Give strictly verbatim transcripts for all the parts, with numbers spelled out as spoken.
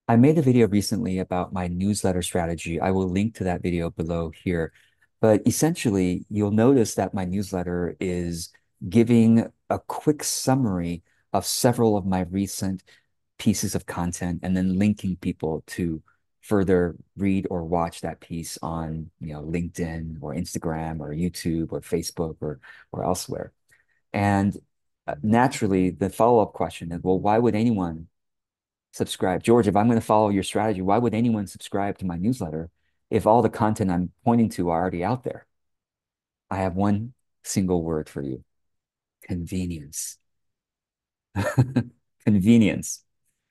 I made a video recently about my newsletter strategy. I will link to that video below here. But essentially, you'll notice that my newsletter is giving a quick summary of several of my recent pieces of content and then linking people to further read or watch that piece on, you know, LinkedIn or Instagram or YouTube or Facebook or or elsewhere. And uh, naturally, the follow-up question is, well, why would anyone subscribe? George, if I'm going to follow your strategy, why would anyone subscribe to my newsletter if all the content I'm pointing to are already out there? I have one single word for you: convenience. Convenience.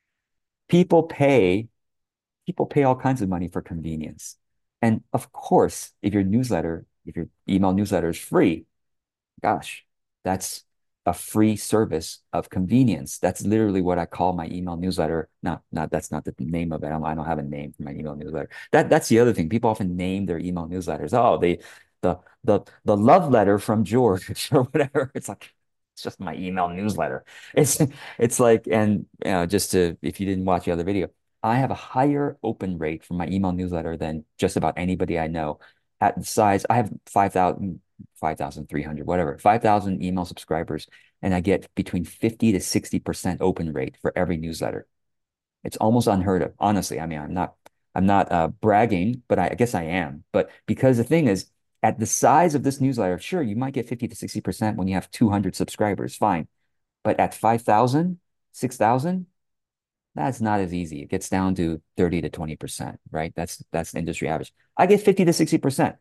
People pay, people pay all kinds of money for convenience. And of course, if your newsletter, if your email newsletter is free, gosh, that's a free service of convenience. That's literally what I call my email newsletter. Not, not that's not the name of it. I don't, I don't have a name for my email newsletter. That that's the other thing. People often name their email newsletters. Oh, the the the the love letter from George or whatever. It's like it's just my email newsletter. It's it's like, and you know, just to, if you didn't watch the other video, I have a higher open rate for my email newsletter than just about anybody I know. At the size, I have five thousand five thousand three hundred, whatever, five thousand email subscribers, and I get between fifty to sixty percent open rate for every newsletter. It's almost unheard of, honestly. I mean, I'm not, I'm not uh, bragging, but I, I guess I am. But because the thing is, at the size of this newsletter, sure, you might get fifty to sixty percent when you have two hundred subscribers, fine. But at five thousand, six thousand, that's not as easy. It gets down to thirty to twenty percent, right? That's that's the industry average. I get fifty to sixty percent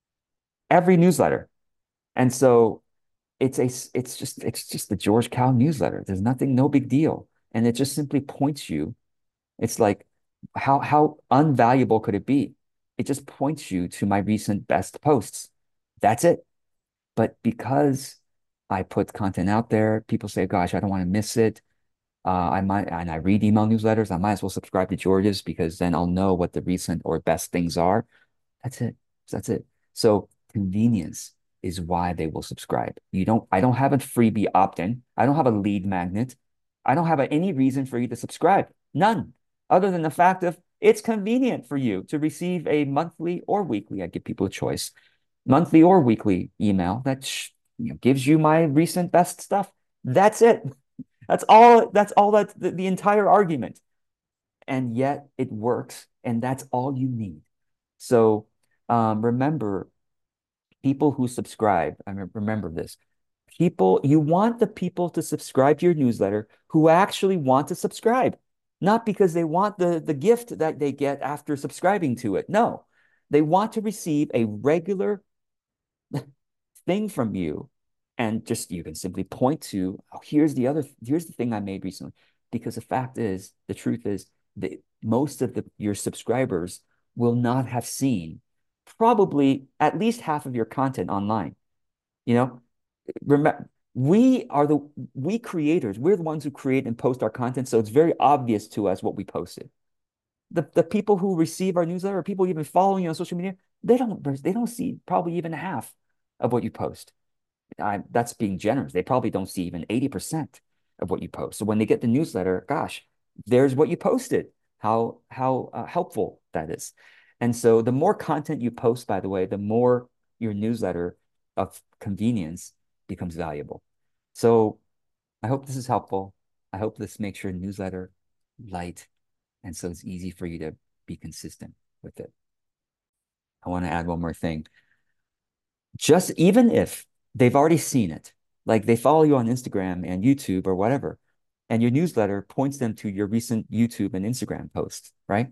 every newsletter. And so it's a it's just it's just the George Cal newsletter. There's nothing, no big deal. And it just simply points you. It's like, how how unvaluable could it be? It just points you to my recent best posts. That's it. But because I put content out there, people say, gosh, I don't want to miss it. Uh, I might, and I read email newsletters. I might as well subscribe to George's because then I'll know what the recent or best things are. That's it. That's it. So convenience is why they will subscribe. You don't, I don't have a freebie opt-in. I don't have a lead magnet. I don't have a, any reason for you to subscribe. None, other than the fact of it's convenient for you to receive a monthly or weekly. I give people a choice, monthly or weekly email that sh you know, gives you my recent best stuff. That's it. That's all. That's all. That the, the entire argument. And yet it works, and that's all you need. So um, remember, people who subscribe, I remember this. People, you want the people to subscribe to your newsletter who actually want to subscribe, not because they want the, the gift that they get after subscribing to it. No, they want to receive a regular thing from you. And just, you can simply point to, oh, here's the other, here's the thing I made recently. Because the fact is, the truth is, that most of the your subscribers will not have seen probably at least half of your content online. You know, remember, we are the we creators, we're the ones who create and post our content. So it's very obvious to us what we posted. The the people who receive our newsletter, or people even following you on social media, they don't they don't see probably even half of what you post. I, that's being generous. They probably don't see even eighty percent of what you post. So when they get the newsletter, gosh, there's what you posted. How how uh, helpful that is. And so the more content you post, by the way, the more your newsletter of convenience becomes valuable. So I hope this is helpful. I hope this makes your newsletter light, and so it's easy for you to be consistent with it. I want to add one more thing. Just even if they've already seen it, like they follow you on Instagram and YouTube or whatever, and your newsletter points them to your recent YouTube and Instagram posts, right?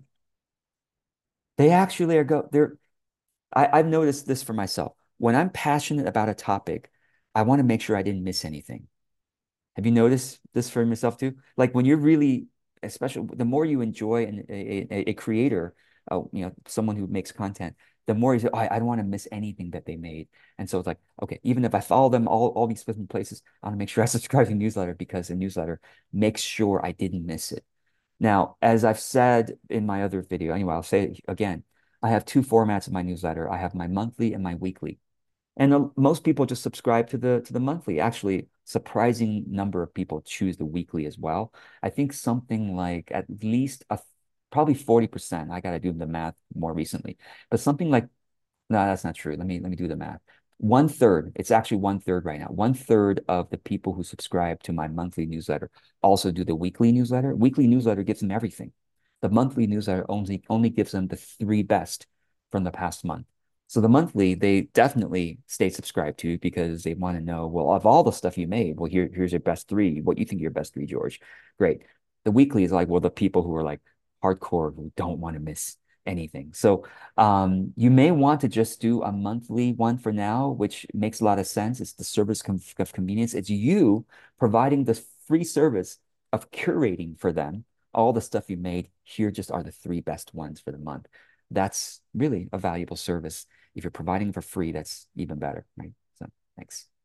They actually are go they're I, I've noticed this for myself. When I'm passionate about a topic, I want to make sure I didn't miss anything. Have you noticed this for yourself too? Like when you're really, especially the more you enjoy an, a, a, a creator, uh, you know, someone who makes content, the more you say, oh, I, I don't want to miss anything that they made. And so it's like, okay, even if I follow them all, all these different places, I want to make sure I subscribe to the newsletter because the newsletter makes sure I didn't miss it. Now, as I've said in my other video, anyway, I'll say it again. I have two formats of my newsletter. I have my monthly and my weekly. And uh, most people just subscribe to the to the monthly. Actually, surprising number of people choose the weekly as well. I think something like at least a Probably forty percent. I got to do the math more recently. But something like, no, that's not true. Let me let me do the math. One third, it's actually one third right now. One third of the people who subscribe to my monthly newsletter also do the weekly newsletter. Weekly newsletter gives them everything. The monthly newsletter only only gives them the three best from the past month. So the monthly, they definitely stay subscribed to because they want to know, well, of all the stuff you made, well, here, here's your best three. What you think are your best three, George? Great. The weekly is like, well, the people who are like hardcore who don't want to miss anything. So um, you may want to just do a monthly one for now, which makes a lot of sense. It's the service of convenience. It's you providing the free service of curating for them all the stuff you made. Here just are the three best ones for the month. That's really a valuable service. If you're providing for free, that's even better, right? So thanks.